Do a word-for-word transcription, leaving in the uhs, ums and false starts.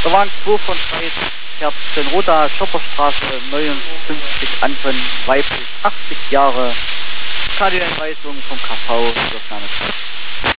Wagen zwei von drei fährt den Roda Schopperstraße neunundfünfzig Anton, weiblich achtzig Jahre. Radioanweisung vom K V, Aufnahme.